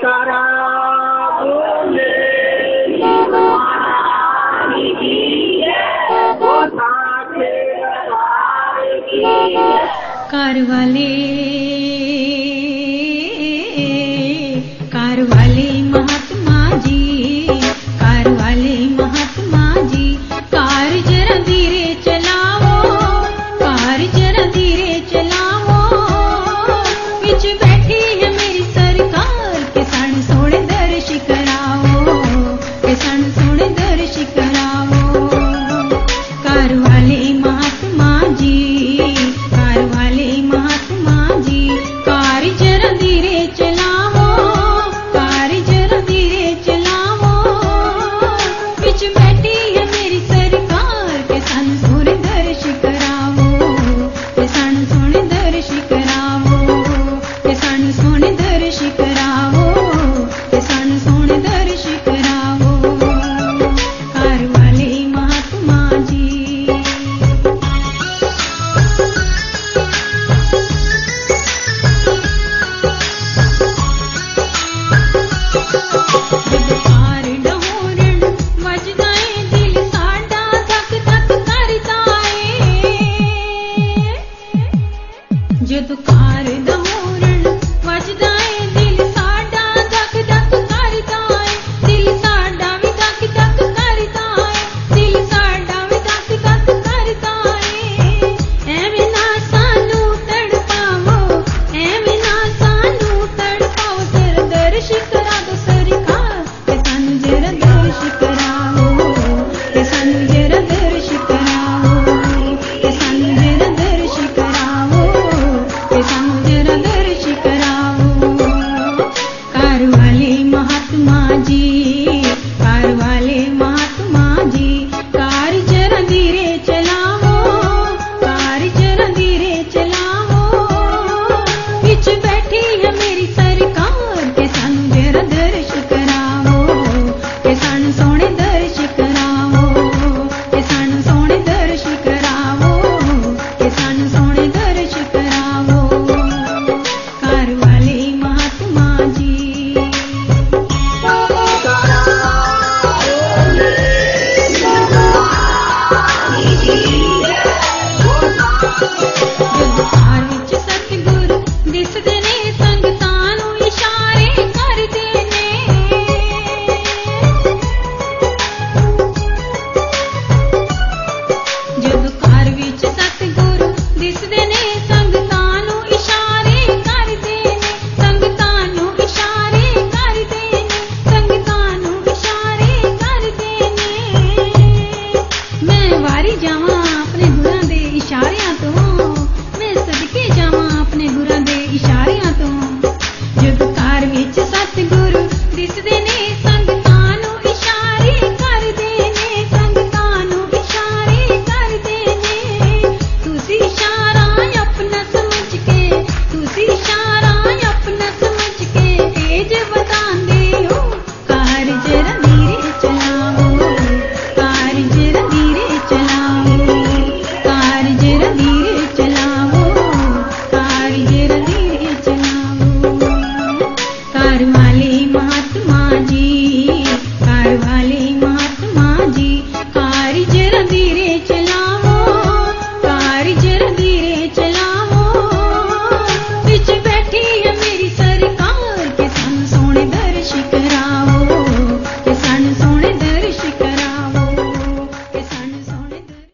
कारवाले Mahatma ji, कारवाले Mahatma ji, car जरा धीरे चलाओ, कार जरा धीरे चलाओ, पीछे बैठी है मेरी सरकार, किसान सोने दर्श कराओ, किसान सोने दर्श कराओ। कारवाले महात्मा जी, कारवाले महात्मा जी, कार जरा धीरे चलाओ, कार जरा धीरे चलाओ, पीछे बैठी है मेरी सरकार, किसान सोने दर्श कराओ, किसान सोने दर्श कराओ, किसान सोने दर्श कराओ, किसान सोने दर्श कराओ। कारवाले महात्मा जी। कार डहोरण वजदा है दिल साडा धक धक करदा है, जद कार डहोरण वजदा है दिल